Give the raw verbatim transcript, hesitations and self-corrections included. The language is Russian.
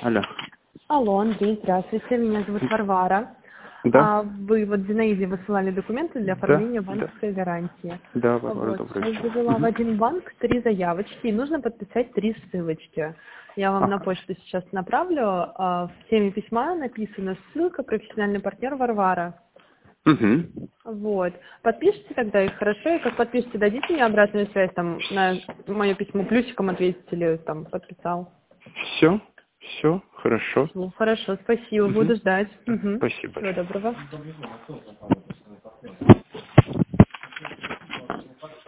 Алло. Алло, Андрей, здравствуйте, меня зовут Варвара. Да. А, вы вот Зинаиде высылали документы для оформления Да, да. банковской гарантии. Да, Варвара, Вот, добрый сейчас вечер. завела в Мгм. один банк три заявочки, и нужно подписать три ссылочки. Я вам на Ага. почту сейчас направлю. А, в теме письма написана ссылка «Профессиональный партнер Варвара». Угу. Вот. Подпишите тогда их хорошо, и как подпишите, дадите мне обратную связь, там, на мое письмо плюсиком ответите или там подписал. Все, все, хорошо. Ну, хорошо, спасибо, Угу. буду ждать. Мгм. Спасибо Всего большое. доброго.